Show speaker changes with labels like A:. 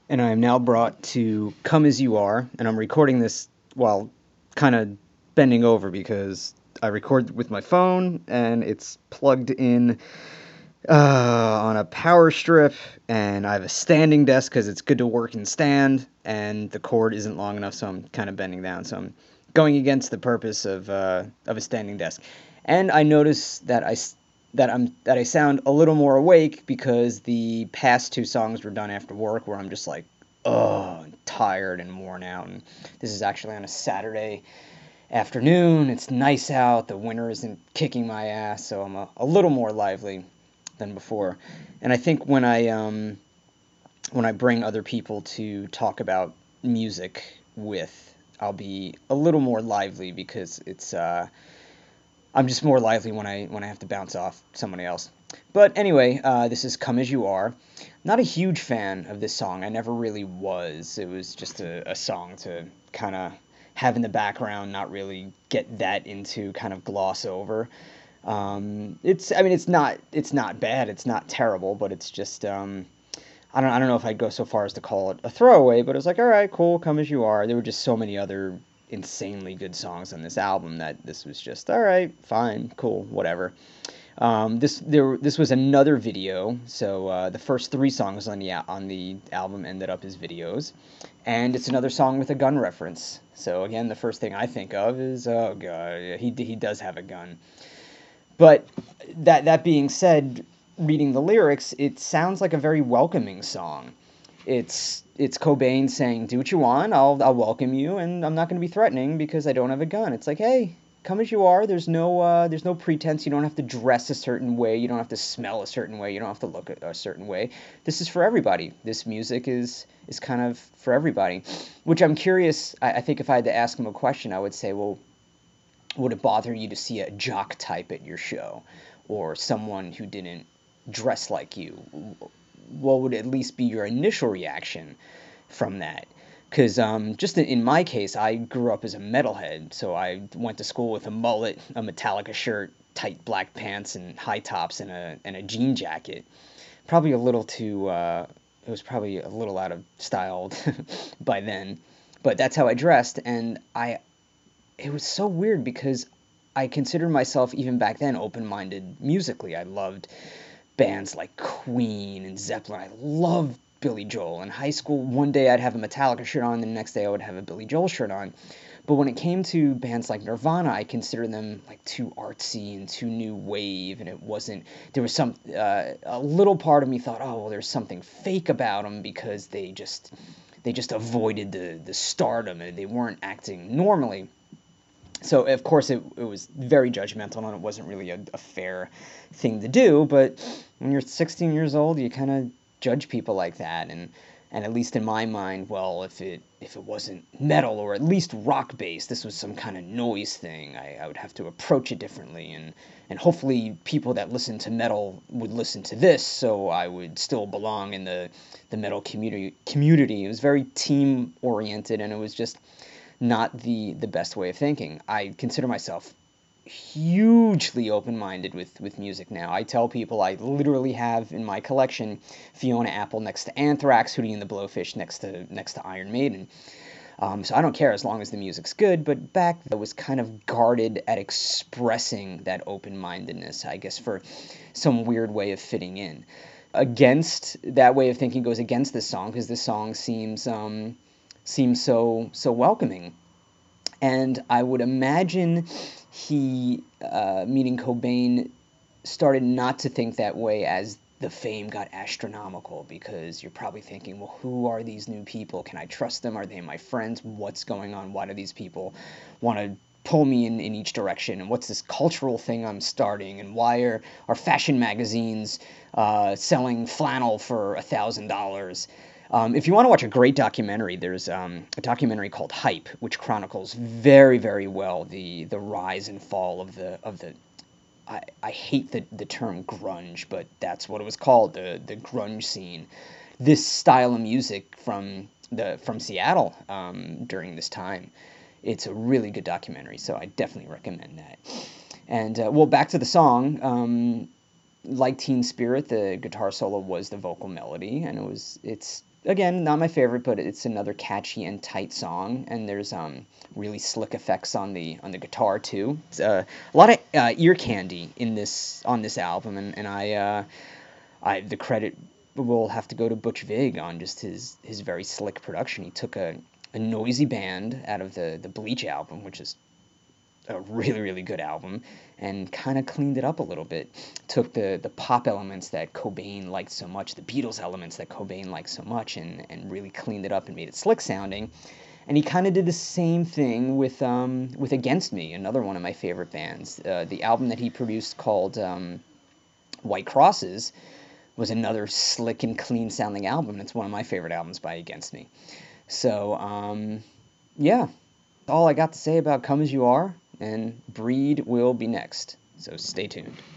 A: And I am now brought to Come As You Are, and I'm recording this while kind of bending over because I record with my phone and it's plugged in on a power strip, and I have a standing desk because it's good to work and stand, and the cord isn't long enough, so I'm kind of bending down. So I'm going against the purpose of a standing desk. And I notice that I sound a little more awake because the past two songs were done after work, where I'm just like, oh, tired and worn out. And this is actually on a Saturday afternoon. It's nice out. The winter isn't kicking my ass, so I'm a little more lively than before. And I think when I bring other people to talk about music with, I'll be a little more lively because it's I'm just more lively when I have to bounce off somebody else. But anyway, this is "Come as You Are." Not a huge fan of this song. I never really was. It was just a song to kind of have in the background, not really get that into, kind of gloss over. It's not bad. It's not terrible, but it's just I don't know if I'd go so far as to call it a throwaway, but it was like, all right, cool, come as you are. There were just so many other insanely good songs on this album that this was just all right, fine, cool, whatever. This was another video, so the first three songs on the album ended up as videos, and it's another song with a gun reference. So again, the first thing I think of is, oh god, he does have a gun. But that being said, reading the lyrics, it sounds like a very welcoming song. It's Cobain saying, "Do what you want. I'll welcome you, and I'm not going to be threatening because I don't have a gun." It's like, hey, come as you are. There's no pretense. You don't have to dress a certain way. You don't have to smell a certain way. You don't have to look a certain way. This is for everybody. This music is kind of for everybody. Which I'm curious. I think if I had to ask him a question, I would say, well, would it bother you to see a jock type at your show, or someone who didn't dress like you? What would at least be your initial reaction from that? Because just in my case, I grew up as a metalhead, so I went to school with a mullet, a Metallica shirt, tight black pants, and high tops, and a jean jacket. Probably a little too. It was probably a little out of style by then, but that's how I dressed, and I it was so weird because I considered myself even back then open-minded musically. I loved bands like Queen and Zeppelin. I loved Billy Joel. In high school, one day I'd have a Metallica shirt on, the next day I would have a Billy Joel shirt on. But when it came to bands like Nirvana, I considered them like too artsy and too new wave, and it wasn't. There was a little part of me thought, oh well, there's something fake about them because they just avoided the stardom and they weren't acting normally. So of course it was very judgmental and it wasn't really a fair thing to do. But when you're 16 years old, you kind of judge people like that. And at least in my mind, well, if it wasn't metal or at least rock based, this was some kind of noise thing, I would have to approach it differently. And hopefully people that listen to metal would listen to this, so I would still belong in the metal community. It was very team oriented, and it was just not the best way of thinking. I consider myself hugely open-minded with music now. I tell people I literally have in my collection Fiona Apple next to Anthrax, Hootie and the Blowfish next to Iron Maiden. So I don't care as long as the music's good. But back then I was kind of guarded at expressing that open-mindedness, I guess, for some weird way of fitting in. Against that way of thinking goes against this song because this song seems so welcoming. And I would imagine he, meaning Cobain, started not to think that way as the fame got astronomical, because you're probably thinking, well, who are these new people? Can I trust them? Are they my friends? What's going on? Why do these people want to pull me in each direction? And what's this cultural thing I'm starting? And why are fashion magazines selling flannel for $1,000? If you want to watch a great documentary, there's a documentary called Hype, which chronicles very, very well the rise and fall of the. I hate the term grunge, but that's what it was called, the grunge scene. This style of music from Seattle during this time. It's a really good documentary, so I definitely recommend that. And well, back to the song. Like Teen Spirit, the guitar solo was the vocal melody, and it's again, not my favorite, but it's another catchy and tight song, and there's really slick effects on the guitar too. It's a lot of ear candy in this on this album, and I the credit will have to go to Butch Vig on just his very slick production. He took a noisy band out of the Bleach album, which is a really really good album, and kind of cleaned it up a little bit. Took the pop elements that Cobain liked so much, the Beatles elements that Cobain liked so much, and really cleaned it up and made it slick sounding. And he kind of did the same thing with Against Me, another one of my favorite bands. The album that he produced called White Crosses was another slick and clean sounding album. It's one of my favorite albums by Against Me. So yeah, all I got to say about Come As You Are, and Breed will be next. So stay tuned.